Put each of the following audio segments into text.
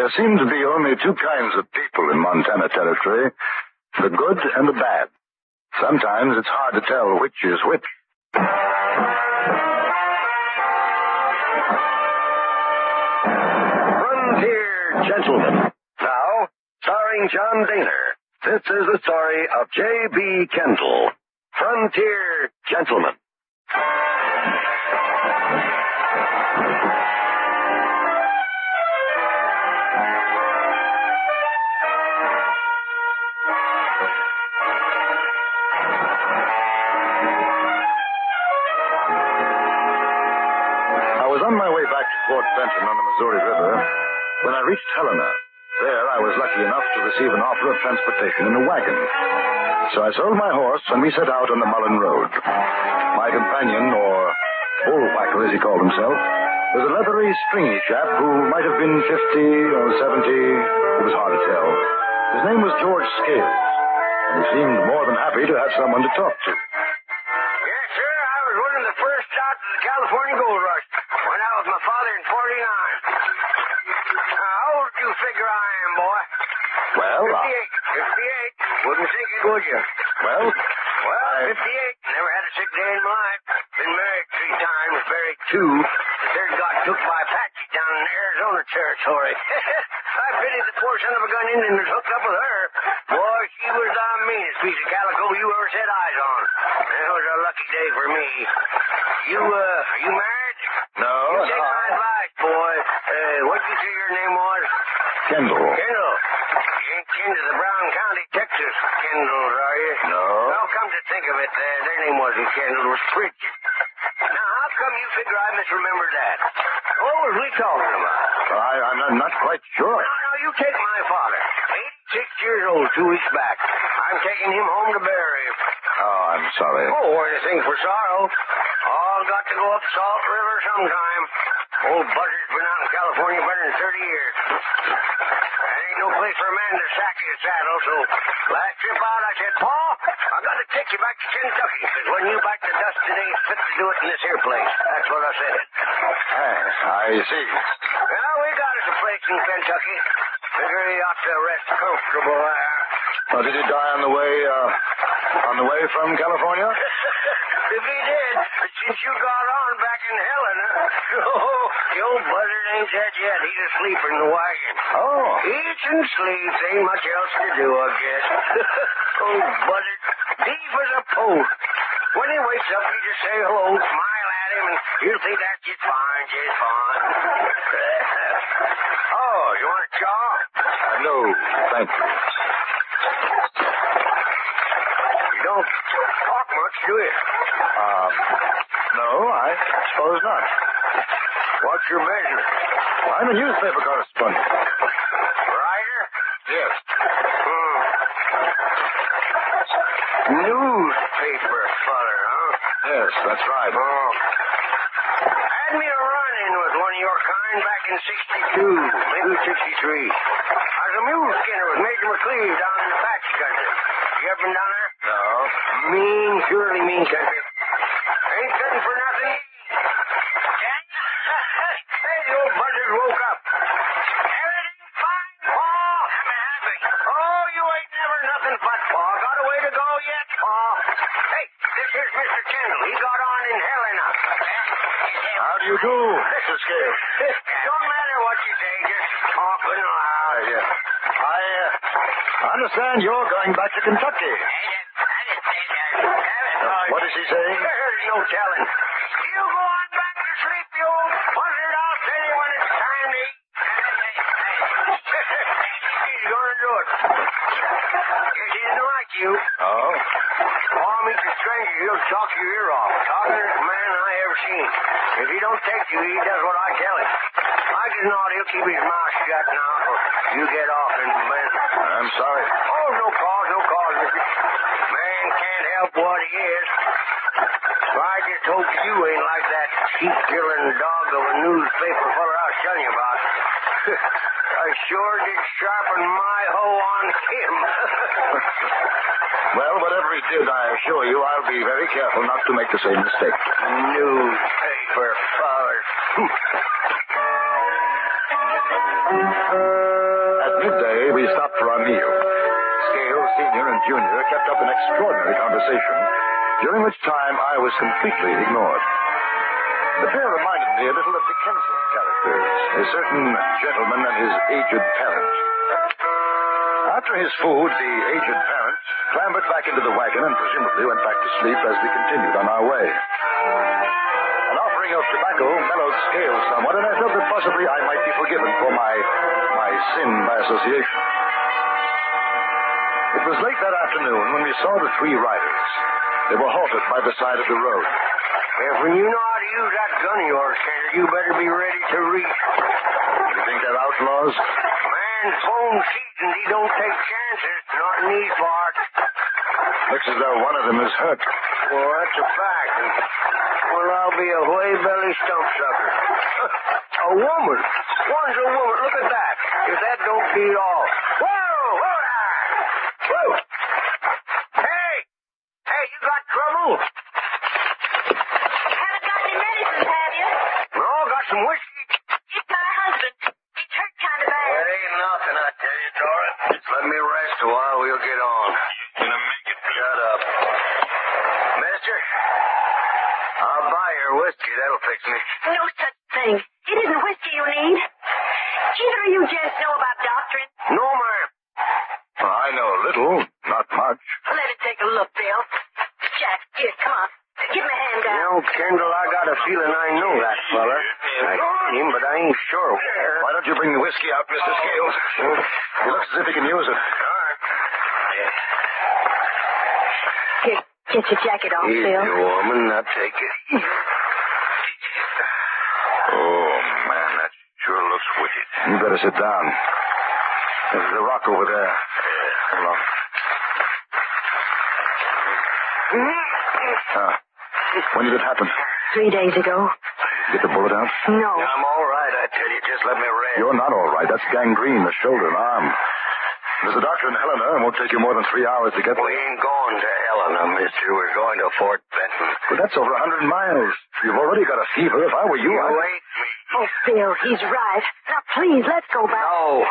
There seem to be only two kinds of people in Montana Territory, the good and the bad. Sometimes it's hard to tell which is which. Frontier Gentlemen. Now, starring John Daner, this is the story of J.B. Kendall. Frontier Gentlemen. I was on my way back to Fort Benton on the Missouri River when I reached Helena. There I was lucky enough to receive an offer of transportation in a wagon. So I sold my horse and we set out on the Mullen Road. My companion, or bullwhacker as he called himself, was a leathery, stringy chap who might have been 50 or 70. It was hard to tell. His name was George Scales, and he seemed more than happy to have someone to talk to. Yes, sir. I was one of the first out of the California gold rush. Went out with my father in 49. How old do you figure I am, boy? Well, 58. Wouldn't think it, would you? Well, 58. Never had a sick day in my life. Been married 3 times, buried 2. The third got took by Apache down in Arizona Territory. I pity the poor son of a gun Indian that's hooked up with her. Boy, she was the meanest piece of calico you ever set eyes on. That was a lucky day for me. Are you married? No. You take my advice, boy. What'd you say your name was? Kendall. Kendall. You ain't kin to the Brown County, Texas Kendalls, are you? No. Well, come to think of it, their name wasn't Kendall, it was Bridget. Now, how come you figure I misremembered that? What was we talking about? I'm not quite sure. No, you take my father. 86 years old 2 weeks back. I'm taking him home to bury him. Oh, I'm sorry. Oh, anything for sorrow. All got to go up Salt River sometime. Old Buzzard's been out in California better than 30 years. That ain't no place for a man to sack his saddle, so last trip out I said, Pa, I got to take you back to Kentucky, because when you back to dust today, it's fit to do it in this here place. That's what I said. I see. Well, we got us a place in Kentucky. Figure he ought to rest comfortable there. Oh, did he die on the way from California? If he did, since you got on back in Helena, the old buzzard ain't dead yet. He's asleep in the wagon. Oh. Eats and sleeps. Ain't much else to do, I guess. Old buzzard, deep as a post. When he wakes up, you just say hello, smile at him, and you'll think that's just fine, just fine. Oh, you want a chaw? No, thank you. You don't talk much, do you? No, I suppose not. What's your business? I'm a newspaper correspondent. Writer? Yes. Newspaper feller, huh? Yes, that's right. Oh. Had me a run-in with one of your kind back in 62, maybe 63. I was a mule skinner with Major McCleve down in the Apache country. You ever been down there? No. Mean, surely mean country. Ain't sitting for nothing. Hey, the old buzzard woke up. Everything fine, Pa? I'm happy. Oh, you ain't never nothing but, Pa. Got a way to go yet, Pa? Hey, this here's Mr. Kendall. He got on in Helena. How do you do, Mr. Scales? Don't matter what you say, just talking loud. I understand you're going back to Kentucky. What is he saying? There's no telling. You go on back to sleep, you old buzzard. I'll tell you when it's time to eat. He's gonna do it. Guess he didn't like you. Oh? Paul meets a stranger, he'll talk your ear off. Talkingest man I ever seen. If he don't take you, he does what I tell him. Like as not, he'll keep his mouth shut now till you get off in the bed. I'm sorry. Oh, no cause, mister. Man can't help what he is. So I just hope you ain't like that sheep-killing dog of a newspaper feller I was telling you about. I sure did sharpen my hoe on him. Well, whatever he did, I assure you I'll be very careful not to make the same mistake. Newspaper fellers. midday, we stopped for our meal. Scales, Senior, and Junior kept up an extraordinary conversation, during which time I was completely ignored. The pair reminded me a little of Dickensian characters, a certain gentleman and his aged parent. After his food, the aged parent clambered back into the wagon and presumably went back to sleep as we continued on our way. An offering of tobacco mellowed Scales somewhat, and I felt that possibly I might be forgiven for my sin by association. It was late that afternoon when we saw the three riders. They were halted by the side of the road. If when you know how to use that gun of yours, Tanner, you better be ready to reach. You think they're outlaws? Man's bone seasoned. He don't take chances, not in these parts. Looks as though one of them is hurt. Well, that's a fact. And, well, I'll be a whey-belly stump sucker. A woman. One's a woman. Look at that. If that don't beat all. Whoa! Whoa! Whoa! Hey! Hey, you got trouble? Haven't got any medicines, have you? No, got some whiskey. It's my husband. He's hurt kind of bad. It ain't nothing, I tell you, Dora. Just let me rest a while. We'll get on. You're gonna make it. Shut up. Mister, I'll buy your whiskey. That'll fix me. No such thing. It isn't whiskey you need. Either of you gents know about doctrine? No, ma'am. Well, I know a little, not much. Let it take a look, Bill. Jack, here, come on. Give me a hand You down. know, Kendall, I got a feeling I know that fella. I seen him, but I ain't sure where. Why don't you bring the whiskey out, Mr. Scales? He looks as if he can use it. All right. Here, get your jacket off, Easy, Bill. woman. Now take it easy. Oh, man, that sure looks wicked. You better sit down. There's the rock over there. Come along. When did it happen? 3 days ago. Get the bullet out? No. I'm all right, I tell you. Just let me rest. You're not all right. That's gangrene, the shoulder and arm. There's a doctor in Helena. It won't take you more than 3 hours to get We there. ain't going to Helena, mister. We're going to Fort Benton. But that's over 100 miles. You've already got a fever. If I were you, You I'd... ain't me. Oh, Bill, he's right. Now, please, let's go back. No.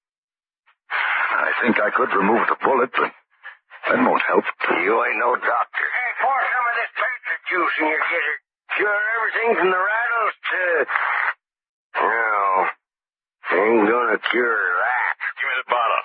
I think I could remove the bullet, but that won't help. You ain't no doctor. Hey, pour some of this panther juice in your gizzard. Cure everything from the rattles to... No. Ain't gonna cure that. Give me the bottle.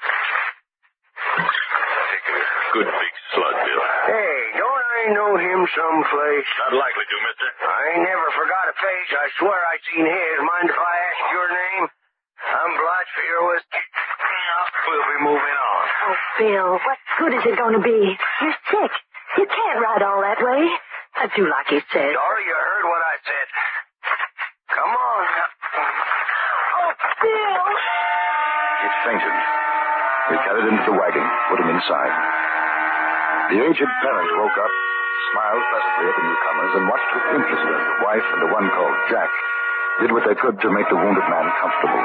Take a good big slug, Bill. Hey, don't I know him someplace? Not likely to, mister. I ain't never forgot a face. I swear I seen his. Mind if I ask your name? I'm obliged for your whiskey. We'll be moving on. Oh, Bill, what good is it going to be? You're sick. You can't ride all that way. I do like you said. Dora, you heard what I said. Come on. Oh, Bill! It fainted. We carried him to the wagon, put him inside. The aged parent woke up, smiled pleasantly at the newcomers, and watched with interest as the wife and the one called Jack did what they could to make the wounded man comfortable.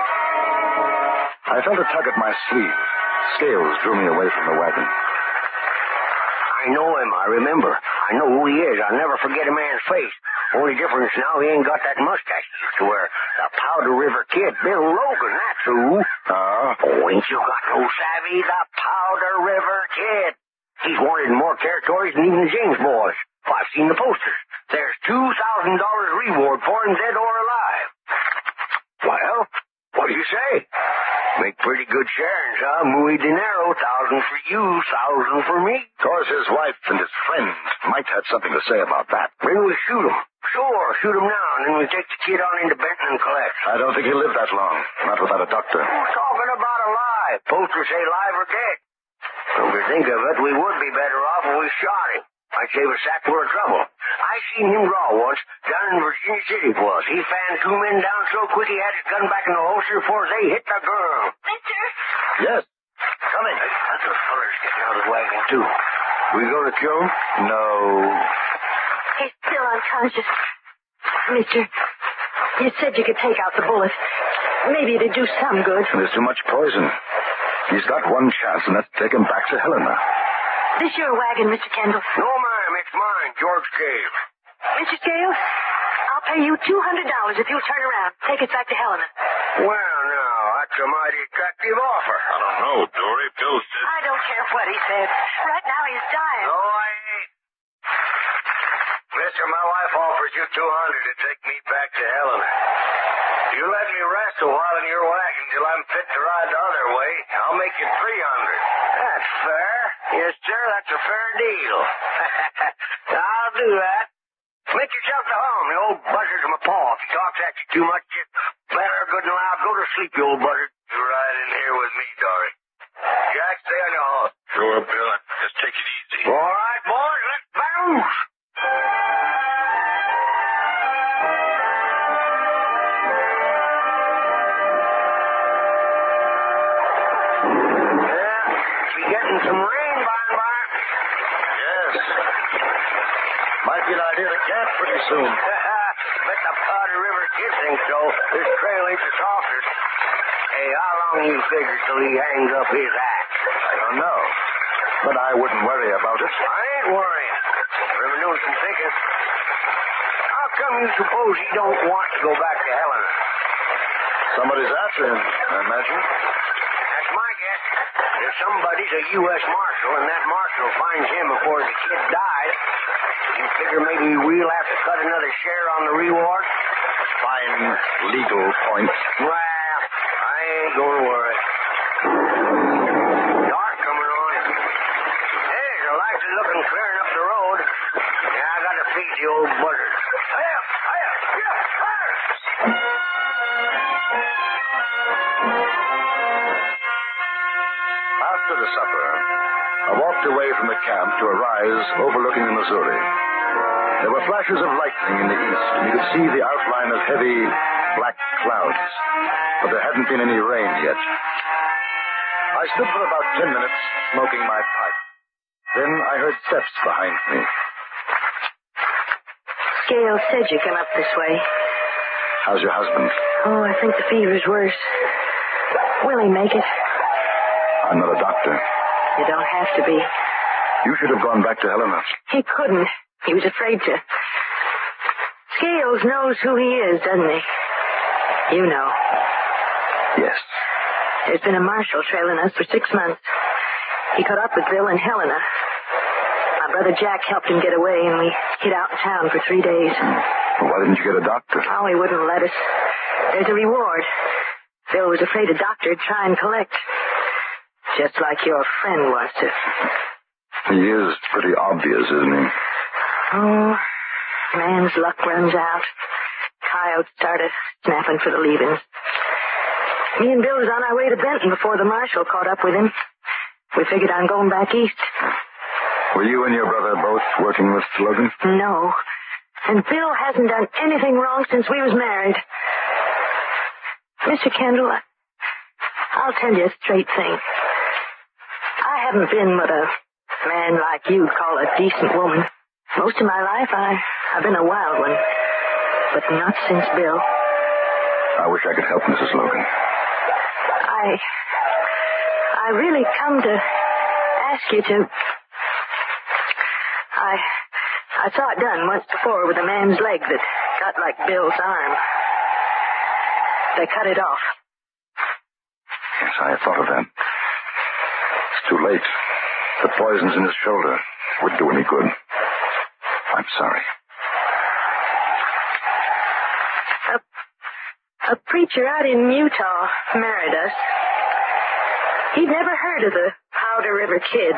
I felt a tug at my sleeve. Scales drew me away from the wagon. I know him. I remember. I know who he is. I'll never forget a man's face. Only difference now, he ain't got that mustache he used to wear. The Powder River Kid, Bill Logan, that's who. Oh, ain't you got no savvy? The Powder River Kid. He's wanted in more territories than even the James boys. Oh, I've seen the posters. There's $2,000 reward for him, dead or alive. Well, what do you say? Make pretty good sharings, huh? Muy dinero, 1,000 for you, 1,000 for me. Of course, his wife and his friend might have something to say about that. Then we shoot him. Sure, shoot him now, and then we take the kid on into Benton and collect. I don't think he'll live that long. Not without a doctor. Who's talking about alive? Posters say live or dead. When we think of it, we would be better off if we shot him. I'd save a sackful of trouble. I seen him draw once, down in Virginia City it was. He fanned 2 men down so quick he had his gun back in the holster before they hit the girl. Mister? Yes. Coming. That's a feller's getting out of the wagon, too. We gonna kill him? No. He's still unconscious. Mister, you said you could take out the bullet. Maybe it'd do some good. There's too much poison. He's got one chance, and that's to take him back to Helena. This your wagon, Mr. Kendall? No, ma'am, it's mine, George Cave. Mr. Scales, I'll pay you $200 if you'll turn around. Take it back to Helena. Well, now, that's a mighty attractive offer. I don't know, Dory. Bill said... I don't care what he said. Right now he's dying. No, I ain't. Mister, my wife offers you $200 to take me back to Helena. You let me rest a while in your wagon till I'm fit to ride the other way. I'll make it $300. That's fair. Yes, sir, that's a fair deal. I'll do that. Make yourself to home. The old buzzard's my paw. If he talks at you too much, just let her good and loud. Go to sleep, you old buzzard. You ride in here with me, Dory. Jack, stay on your horse. Sure, Bill. Just take it easy. All right, boys, let's bounce. Getting some rain by and by. Yes. Might be an idea to camp pretty soon. Bet the Powder River kid thinks so. This trail ain't the softest. Hey, how long you figure till he hangs up his axe? I don't know. But I wouldn't worry about it. I ain't worrying. I've been doing some thinking. How come you suppose he don't want to go back to Helena? Somebody's after him, I imagine. That's my guess. If somebody's a U.S. Marshal and that Marshal finds him before the kid dies, you figure maybe we'll have to cut another share on the reward? Fine legal point. Well, I ain't gonna worry. Dark coming on. Hey, the lights are looking clearing up the road. Yeah, I gotta feed the old buzzard. Hiya! Hiya! Yeah! Fire! After the supper, I walked away from the camp to a rise overlooking the Missouri. There were flashes of lightning in the east, and you could see the outline of heavy, black clouds, but there hadn't been any rain yet. I stood for about 10 minutes, smoking my pipe. Then I heard steps behind me. Scales said you come up this way. How's your husband? Oh, I think the fever's worse. Will he make it? I'm not a doctor. You don't have to be. You should have gone back to Helena. He couldn't. He was afraid to. Scales knows who he is, doesn't he? You know. Yes. There's been a marshal trailing us for 6 months. He caught up with Bill in Helena. My brother Jack helped him get away, and we hid out in town for 3 days. Well, why didn't you get a doctor? Oh, he wouldn't let us. There's a reward. Bill was afraid a doctor'd try and collect. Just like your friend was to. He is pretty obvious, isn't he? Oh, man's luck runs out. Coyotes started snapping for the leavings. Me and Bill was on our way to Benton before the marshal caught up with him. We figured on going back east. Were you and your brother both working with Logan? No. And Bill hasn't done anything wrong since we was married. Mr. Kendall, I'll tell you a straight thing. I haven't been what a man like you'd call a decent woman. Most of my life, I've been a wild one. But not since Bill. I wish I could help Mrs. Logan. I really come to ask you to... I saw it done once before with a man's leg that got like Bill's arm. They cut it off. Yes, I thought of that. It's too late. The poison's in his shoulder. Wouldn't do any good. I'm sorry. A preacher out in Utah married us. He'd never heard of the Powder River Kid.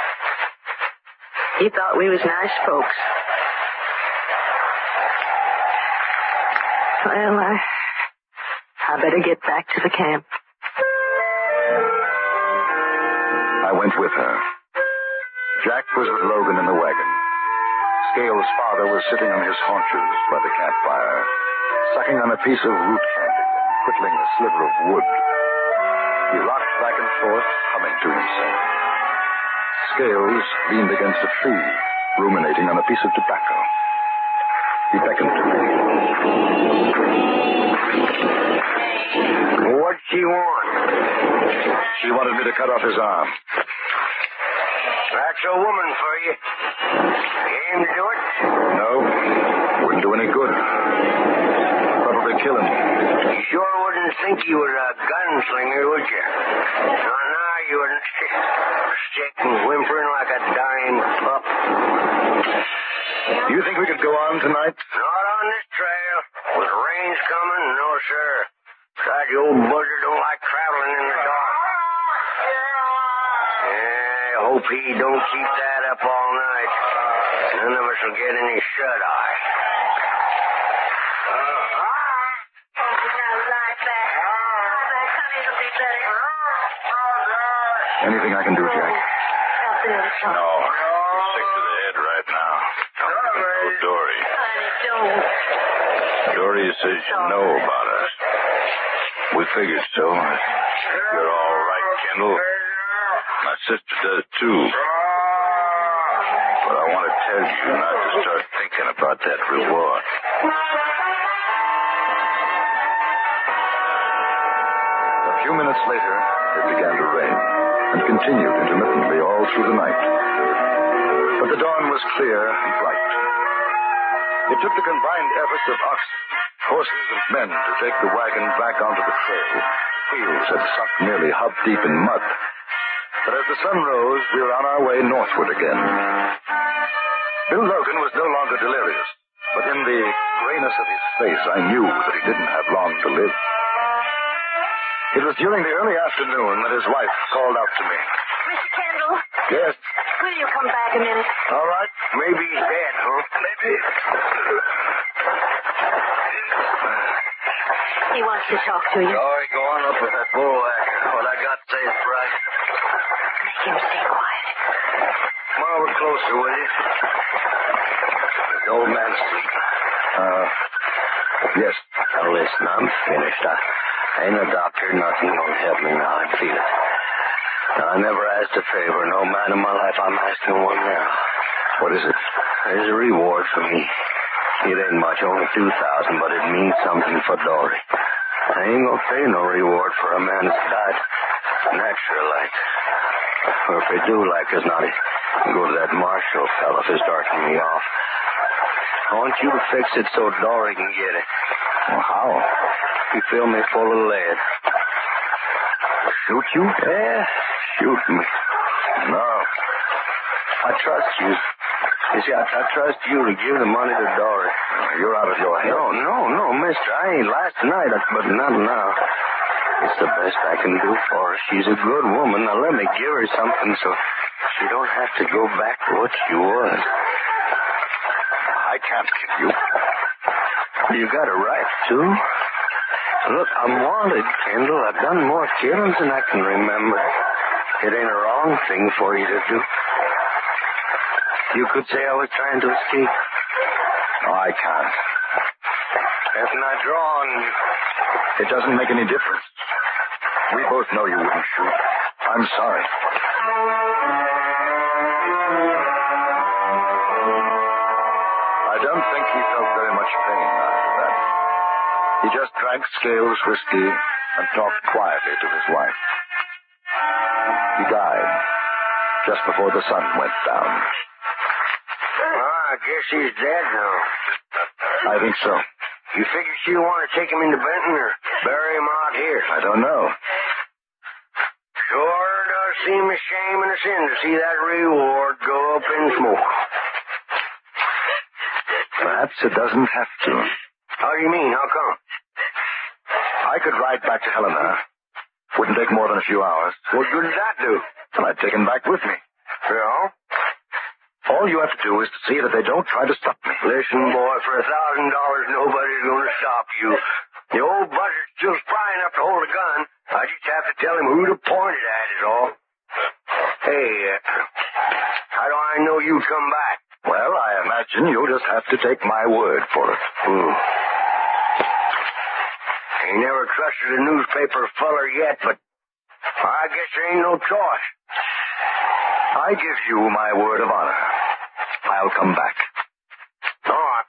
He thought we was nice folks. Well, I better get back to the camp. I went with her. Jack was with Logan in the wagon. Scales' father was sitting on his haunches by the campfire, sucking on a piece of root candy and whittling a sliver of wood. He rocked back and forth, humming to himself. Scales leaned against a tree, ruminating on a piece of tobacco. He beckoned to me. What'd she want? She wanted me to cut off his arm. That's a woman for you. You aim to do it? No, wouldn't do any good. But probably kill him. You sure wouldn't think he was a gunslinger, would you? No, you wouldn't. Sick and whimpering like a dying pup. Do you think we could go on tonight? Not on this trail. With rains coming, no, sir. Besides, the old buzzard don't like traveling in the dark. Yeah, I hope he don't keep that up all night. None of us will get any shut-eye. Anything I can do, Jack? No. He's sick to the head right now. Don't even know Dory. Dory says you know about us. We figured so. You're all right, Kendall. My sister does, too. But I want to tell you not to start thinking about that reward. A few minutes later, it began to rain, and continued intermittently all through the night. But the dawn was clear and bright. It took the combined efforts of oxen, horses, and men to take the wagon back onto the trail. Wheels had sunk nearly hub-deep in mud. But as the sun rose, we were on our way northward again. Bill Logan was no longer delirious, but in the grayness of his face, I knew that he didn't have long to live. It was during the early afternoon that his wife called out to me. Mr. Kendall? Yes? Will you come back a minute? All right. Maybe he's dead, huh? Maybe. He wants to talk to you. Sorry, go on up with that bullwhacker. What I got to say is right. Make him stay quiet. Come over closer, will you? The old man's asleep. Yes. Now, listen, I'm finished. I ain't a doctor. Nothing won't help me now. I feel it. Now, I never asked a favor. No man in my life. I'm asking one now. What is it? There's a reward for me. It ain't much, only $2,000, but it means something for Dory. I ain't gonna pay no reward for a man that's died natural like. Or if they do like us, not go to that Marshall fella for starting me off. I want you to fix it so Dory can get it. Well, how? You fill me full of lead. Shoot you? Yeah, shoot me. No. I trust you. You see, I trust you to give the money to Dory. You're out of your head. No, mister. I ain't last night, but not now. It's the best I can do for her. She's a good woman. Now let me give her something so she don't have to go back to what she was. I can't kill you. You got a right to. Look, I'm wanted, Kendall. I've done more killings than I can remember. It ain't a wrong thing for you to do. You could say I was trying to escape. No, I can't. If not drawn, It doesn't make any difference. We both know you wouldn't shoot. I'm sorry. I don't think he felt very much pain after that. He just drank Scales whiskey and talked quietly to his wife. He died just before the sun went down. I guess he's dead now. I think so. You figure she want to take him into Benton or bury him out here? I don't know. Sure does seem a shame and a sin to see that reward go up in smoke. Perhaps it doesn't have to. How do you mean? How come? I could ride back to Helena. Wouldn't take more than a few hours. What good does that do? And I'd take him back with me. Yeah? All you have to do is to see that they don't try to stop me. Listen, boy, for $1,000, nobody's going to stop you. The old buzzard's still spry enough to hold a gun. I just have to tell him who to point it at is all. Hey, how do I know you come back? Well, I imagine you'll just have to take my word for it. Ain't never trusted a newspaper feller yet, but I guess there ain't no choice. I give you my word of honor. I'll come back. All right.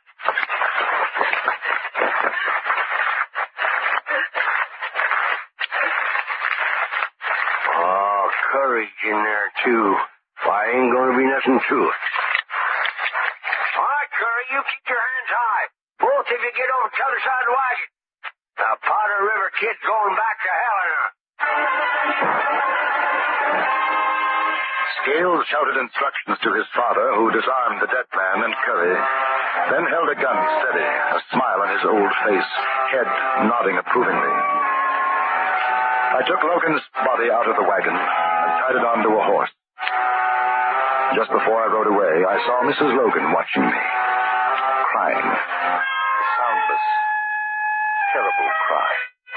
Oh, courage in there, too. Why, ain't going to be nothing to it. All right, Curry, you keep your hands high. Both of you get over to the other side of the wagon. The Powder River Kid's going back to Helena. Scales shouted instructions to his father, who disarmed the dead man and Curry, then held a gun steady, a smile on his old face, head nodding approvingly. I took Logan's body out of the wagon and tied it onto a horse. Just before I rode away, I saw Mrs. Logan watching me, crying. A soundless, terrible cry.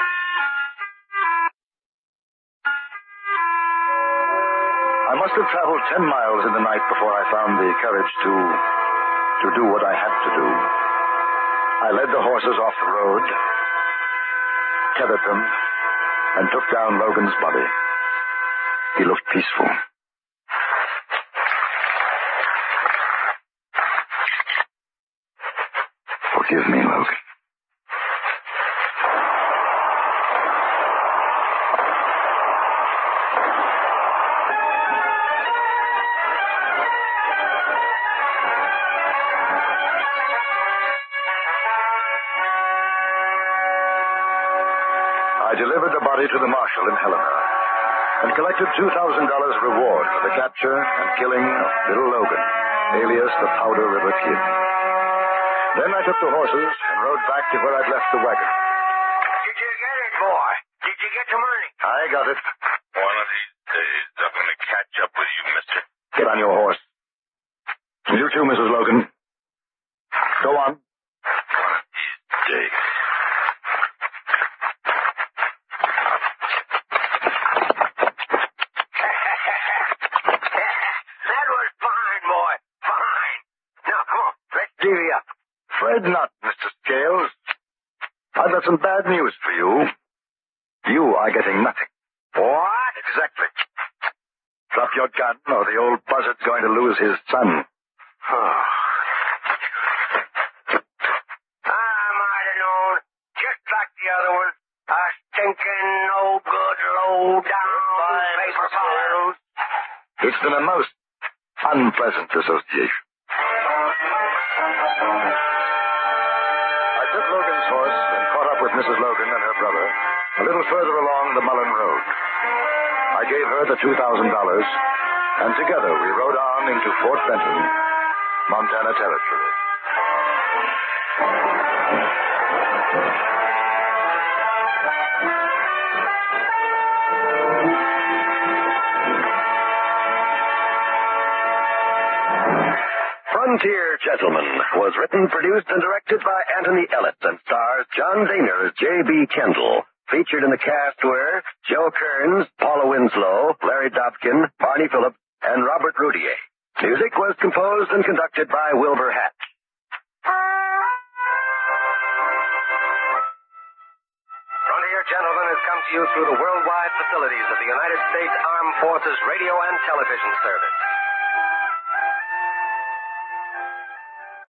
I must have traveled 10 miles in the night before I found the courage to do what I had to do. I led the horses off the road, tethered them, and took down Logan's body. He looked peaceful. Forgive me, Logan. I delivered the body to the marshal in Helena and collected $2,000 reward for the capture and killing of little Logan, alias the Powder River Kid. Then I took the horses and rode back to where I'd left the wagon. Did you get it, boy? Did you get the money? I got it. One of these days, I'm going to catch up with you, mister. Get on your horse. And you too, Mrs. Logan. Go on. One of these days. That was fine, boy. Fine. Now, come on. Let's divvy up. Fred not, Mr. Scales. I've got some bad news for you. You are getting nothing. What? Exactly. Drop your gun, or the old buzzard's going to lose his son. Oh. I might have known. Just like the other one. A stinking, no good, low down paper powder. It's been a most unpleasant association. I took Logan's horse and caught up with Mrs. Logan and her brother a little further along the Mullen Road. I gave her the $2,000, and together we rode on into Fort Benton, Montana Territory. Frontier Gentlemen was written, produced, and directed by Anthony Ellett and stars John Daner as J.B. Kendall. Featured in the cast were Joe Kearns, Paula Winslow, Larry Dobkin, Barney Phillips, and Robert Roudier. Music was composed and conducted by Wilbur Hatch. Frontier Gentlemen has come to you through the worldwide facilities of the United States Armed Forces Radio and Television Service.